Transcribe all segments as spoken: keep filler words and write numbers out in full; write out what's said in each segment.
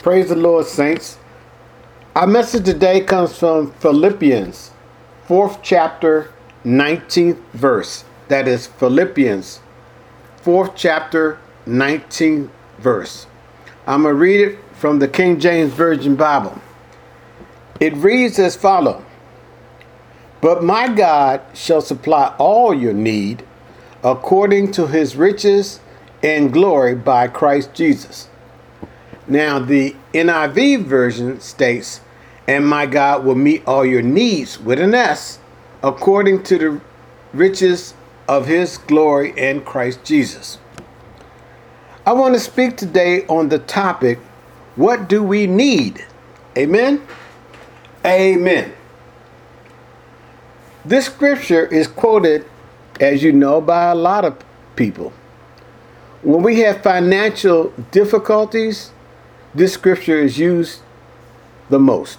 Praise the Lord, saints. Our message today comes from Philippians, fourth chapter, nineteenth verse. That is Philippians, fourth chapter, nineteenth verse. I'm going to read it from the King James Version Bible. It reads as follows. But my God shall supply all your need according to his riches and glory by Christ Jesus. Now, the N I V version states, and my God will meet all your needs with an S, according to the riches of his glory in Christ Jesus. I want to speak today on the topic, what do we need? Amen? Amen. This scripture is quoted, as you know, by a lot of people. When we have financial difficulties, this scripture is used the most.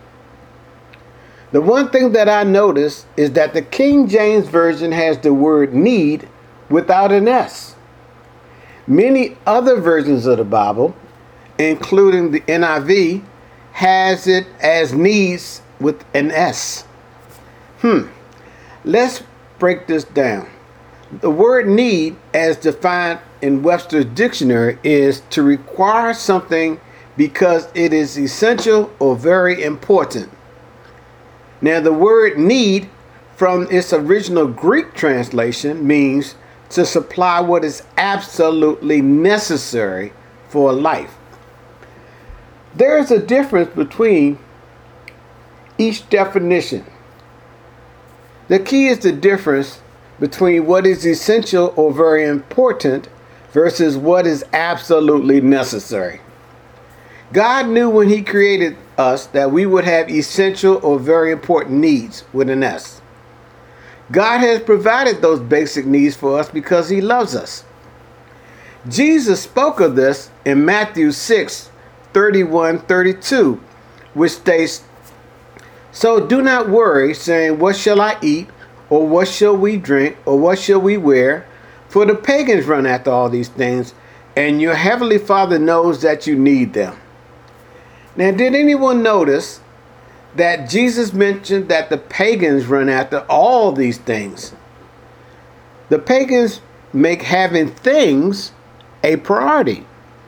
The one thing that I notice is that the King James Version has the word need without an S. Many other versions of the Bible, including the N I V, has it as needs with an S. Hmm. Let's break this down. The word need, as defined in Webster's dictionary, is to require something because it is essential or very important. Now, the word need, from its original Greek translation, means to supply what is absolutely necessary for life. There is a difference between each definition. The key is the difference between what is essential or very important versus what is absolutely necessary. God knew when he created us that we would have essential or very important needs with an S. God has provided those basic needs for us because he loves us. Jesus spoke of this in Matthew six, thirty-one, thirty-two, which states, so do not worry, saying, what shall I eat? Or what shall we drink? Or what shall we wear? For the pagans run after all these things, and your heavenly Father knows that you need them. Now, did anyone notice that Jesus mentioned that the pagans run after all these things? The pagans make having things a priority.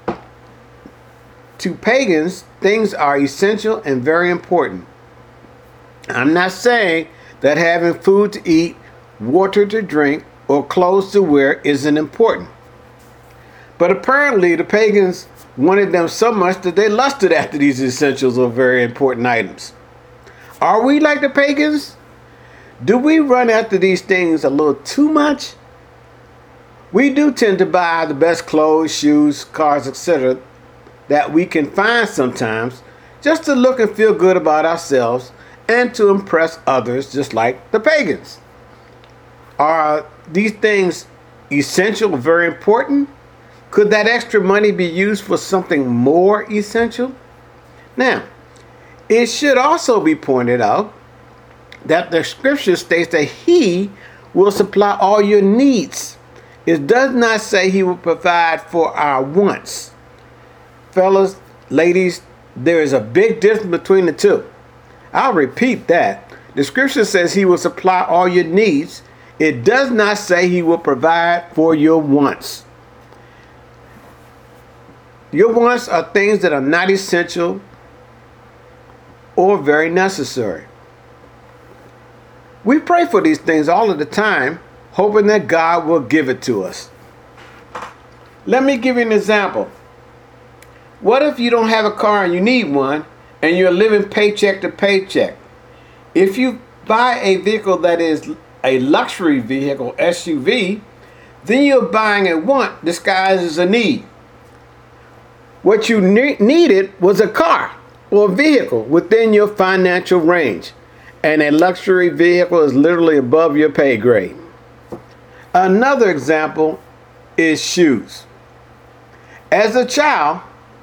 To pagans, things are essential and very important. I'm not saying that having food to eat, water to drink, or clothes to wear isn't important. But apparently the pagans wanted them so much that they lusted after these essentials or very important items. Are we like the pagans? Do we run after these things a little too much? We do tend to buy the best clothes, shoes, cars, et cetera that we can find sometimes just to look and feel good about ourselves and to impress others, just like the pagans. Are these things essential, very important? Could that extra money be used for something more essential? Now, it should also be pointed out that the scripture states that he will supply all your needs. It does not say he will provide for our wants. Fellas, ladies, there is a big difference between the two. I'll repeat that. The scripture says he will supply all your needs. It does not say he will provide for your wants. Your wants are things that are not essential or very necessary. We pray for these things all of the time, hoping that God will give it to us. Let me give you an example. What if you don't have a car and you need one, and you're living paycheck to paycheck? If you buy a vehicle that is a luxury vehicle, S U V, then you're buying a want disguised as a need. What you ne- needed was a car or a vehicle within your financial range, and a luxury vehicle is literally above your pay grade. Another example is shoes. As a child,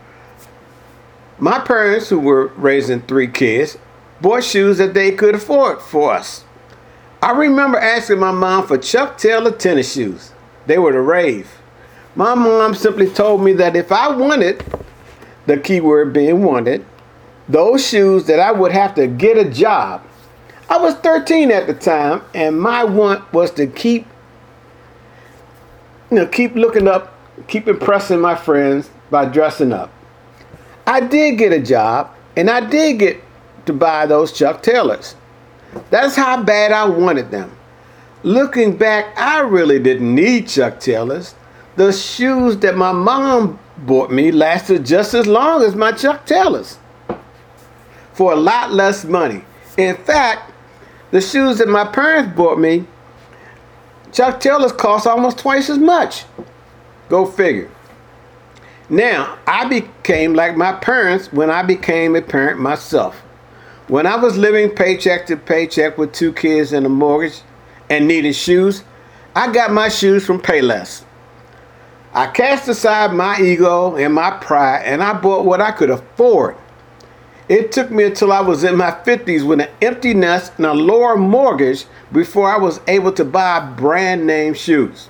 my parents, who were raising three kids, bought shoes that they could afford for us. I remember asking my mom for Chuck Taylor tennis shoes. They were the rave. My mom simply told me that if I wanted the key word being wanted, those shoes that I would have to get a job. I was thirteen at the time, and my want was to keep, you know, keep looking up, keep impressing my friends by dressing up. I did get a job, and I did get to buy those Chuck Taylors. That's how bad I wanted them. Looking back, I really didn't need Chuck Taylors. The shoes that my mom bought me lasted just as long as my Chuck Taylors for a lot less money. In fact, the shoes that my parents bought me, Chuck Taylors cost almost twice as much. Go figure. Now, I became like my parents when I became a parent myself. When I was living paycheck to paycheck with two kids and a mortgage and needed shoes, I got my shoes from Payless. I cast aside my ego and my pride, and I bought what I could afford. It took me until I was in my fifties with an empty nest and a lower mortgage before I was able to buy brand name shoes.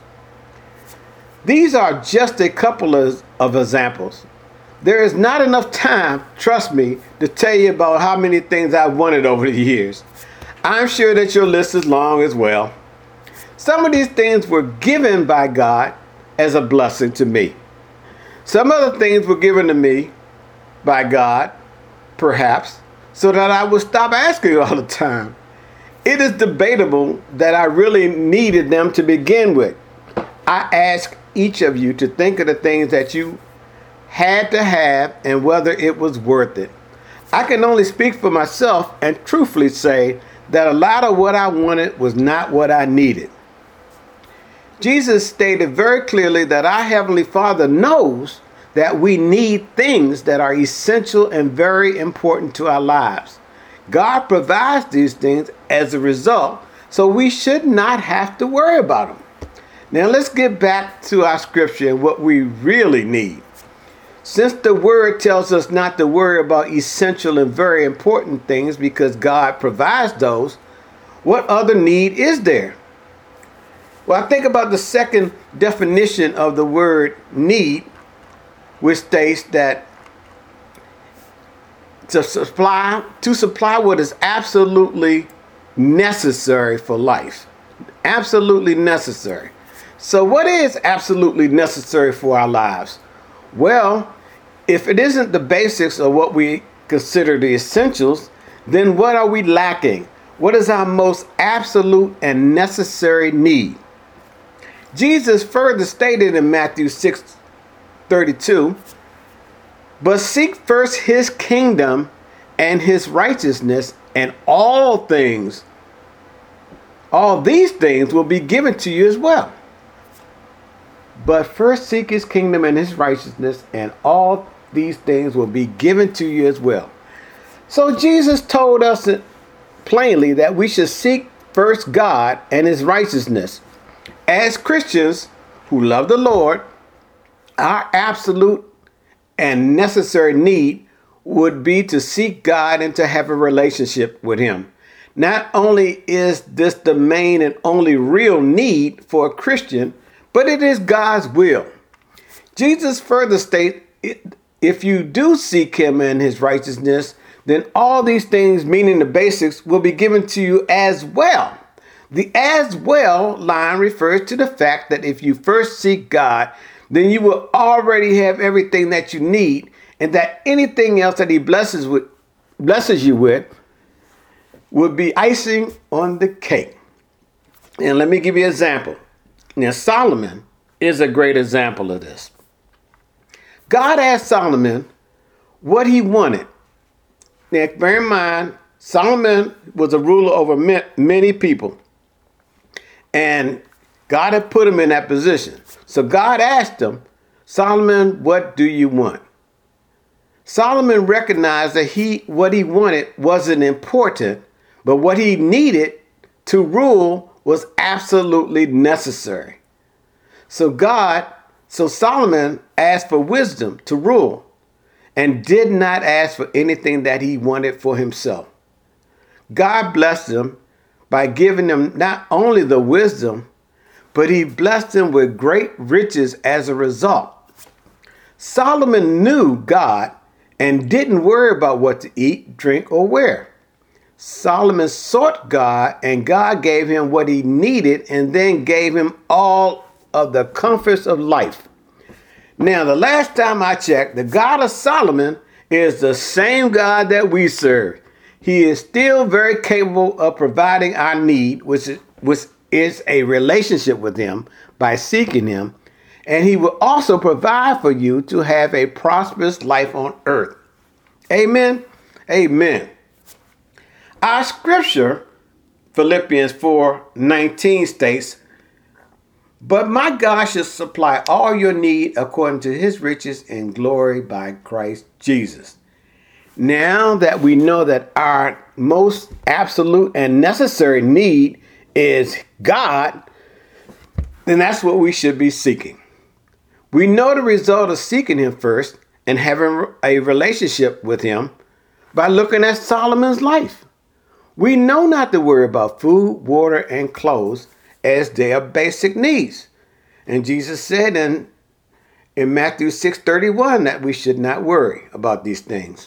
These are just a couple of, of examples. There is not enough time, trust me, to tell you about how many things I've wanted over the years. I'm sure that your list is long as well. Some of these things were given by God as a blessing to me. Some other things were given to me by God, perhaps, so that I would stop asking all the time. It is debatable that I really needed them to begin with. I ask each of you to think of the things that you had to have and whether it was worth it. I can only speak for myself and truthfully say that a lot of what I wanted was not what I needed. Jesus stated very clearly that our Heavenly Father knows that we need things that are essential and very important to our lives. God provides these things as a result, so we should not have to worry about them. Now let's get back to our scripture and what we really need. Since the word tells us not to worry about essential and very important things because God provides those, what other need is there? Well, I think about the second definition of the word need, which states that to supply, to supply what is absolutely necessary for life. Absolutely necessary. So what is absolutely necessary for our lives? Well, if it isn't the basics of what we consider the essentials, then what are we lacking? What is our most absolute and necessary need? Jesus further stated in Matthew six thirty-two, but seek first his kingdom and his righteousness, and all things, all these things will be given to you as well. But first seek his kingdom and his righteousness, and all these things will be given to you as well. So Jesus told us plainly that we should seek first God and his righteousness. As Christians who love the Lord, our absolute and necessary need would be to seek God and to have a relationship with him. Not only is this the main and only real need for a Christian, but it is God's will. Jesus further states, if you do seek him and his righteousness, then all these things, meaning the basics, will be given to you as well. The as well line refers to the fact that if you first seek God, then you will already have everything that you need, and that anything else that he blesses with, blesses you with would be icing on the cake. And let me give you an example. Now, Solomon is a great example of this. God asked Solomon what he wanted. Now, bear in mind, Solomon was a ruler over many people, and God had put him in that position. So God asked him, Solomon, what do you want? Solomon recognized that he what he wanted wasn't important, but what he needed to rule was absolutely necessary. So God, so Solomon asked for wisdom to rule and did not ask for anything that he wanted for himself. God blessed him by giving him not only the wisdom, but he blessed him with great riches as a result. Solomon knew God and didn't worry about what to eat, drink, or wear. Solomon sought God, and God gave him what he needed and then gave him all of the comforts of life. Now, the last time I checked, the God of Solomon is the same God that we serve. He is still very capable of providing our need, which is, which is a relationship with him by seeking him. And he will also provide for you to have a prosperous life on earth. Amen. Amen. Our scripture, Philippians four nineteen states, "But my God shall supply all your need according to his riches in glory by Christ Jesus." Now that we know that our most absolute and necessary need is God, then that's what we should be seeking. We know the result of seeking him first and having a relationship with him by looking at Solomon's life. We know not to worry about food, water, and clothes as they are basic needs. And Jesus said in, in Matthew six thirty-one that we should not worry about these things.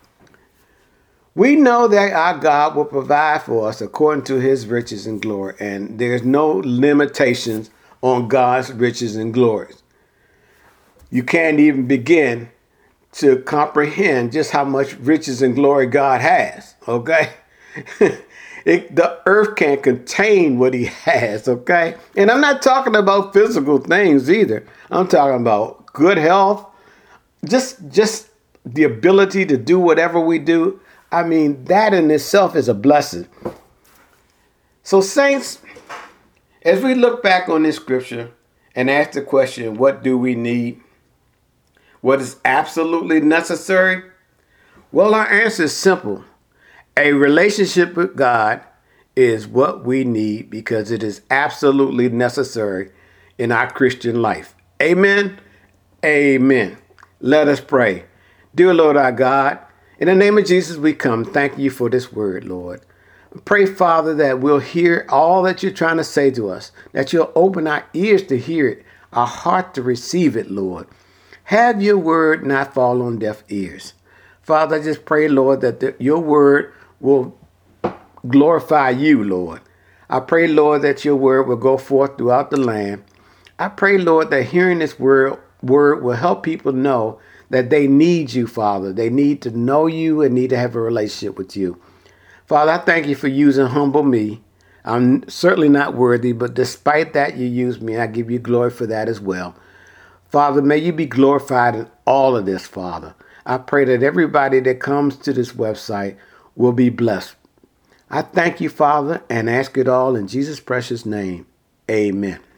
We know that our God will provide for us according to his riches and glory, and there's no limitations on God's riches and glories. You can't even begin to comprehend just how much riches and glory God has, okay? It, the earth can't contain what he has, okay? And I'm not talking about physical things either. I'm talking about good health, just, just the ability to do whatever we do. I mean, that in itself is a blessing. So, saints, as we look back on this scripture and ask the question, what do we need? What is absolutely necessary? Well, our answer is simple. A relationship with God is what we need because it is absolutely necessary in our Christian life. Amen. Amen. Let us pray. Dear Lord our God, in the name of Jesus, we come. Thank you for this word, Lord. Pray, Father, that we'll hear all that you're trying to say to us, that you'll open our ears to hear it, our heart to receive it, Lord. Have your word not fall on deaf ears. Father, I just pray, Lord, that the, your word will glorify you, Lord. I pray, Lord, that your word will go forth throughout the land. I pray, Lord, that hearing this word, word will help people know that they need you, Father. They need to know you and need to have a relationship with you. Father, I thank you for using humble me. I'm certainly not worthy, but despite that, you use me. I give you glory for that as well. Father, may you be glorified in all of this, Father. I pray that everybody that comes to this website will be blessed. I thank you, Father, and ask it all in Jesus' precious name. Amen.